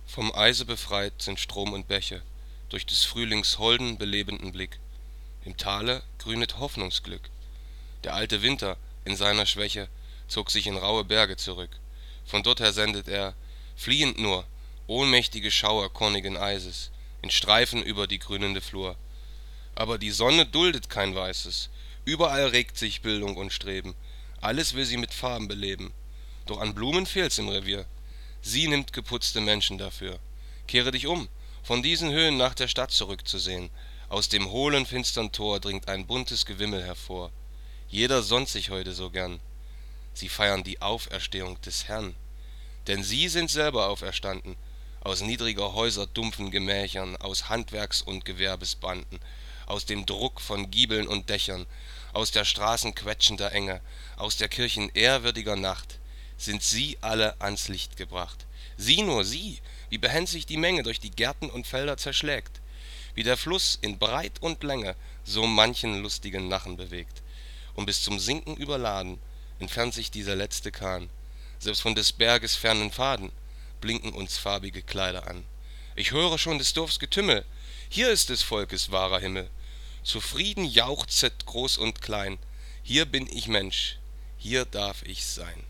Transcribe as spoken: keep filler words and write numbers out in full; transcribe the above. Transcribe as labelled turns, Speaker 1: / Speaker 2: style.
Speaker 1: Vom Eise befreit sind Strom und Bäche, durch des Frühlings holden, belebenden Blick. Im Tale grünet Hoffnungsglück. Der alte Winter in seiner Schwäche zog sich in raue Berge zurück. Von dorther sendet er, fliehend nur, ohnmächtige Schauer kornigen Eises, in Streifen über die grünende Flur. Aber die Sonne duldet kein Weißes, überall regt sich Bildung und Streben, alles will sie mit Farben beleben. Doch an Blumen fehlt's im Revier, sie nimmt geputzte Menschen dafür. Kehre dich um, von diesen Höhen nach der Stadt zurückzusehen. Aus dem hohlen, finstern Tor dringt ein buntes Gewimmel hervor. Jeder sonnt sich heute so gern. Sie feiern die Auferstehung des Herrn. Denn sie sind selber auferstanden, aus niedriger Häuser dumpfen Gemächern, aus Handwerks- und Gewerbesbanden, aus dem Druck von Giebeln und Dächern, aus der Straßen quetschender Enge, aus der Kirchen ehrwürdiger Nacht, sind sie alle ans Licht gebracht. Sieh nur, sieh, wie behend sich die Menge durch die Gärten und Felder zerschlägt, wie der Fluss in Breit und Länge so manchen lustigen Nachen bewegt. Und bis zum Sinken überladen entfernt sich dieser letzte Kahn. Selbst von des Berges fernen Pfaden blinken uns farbige Kleider an. Ich höre schon des Dorfs Getümmel, hier ist des Volkes wahrer Himmel. Zufrieden jauchzet groß und klein, hier bin ich Mensch, hier darf ich sein.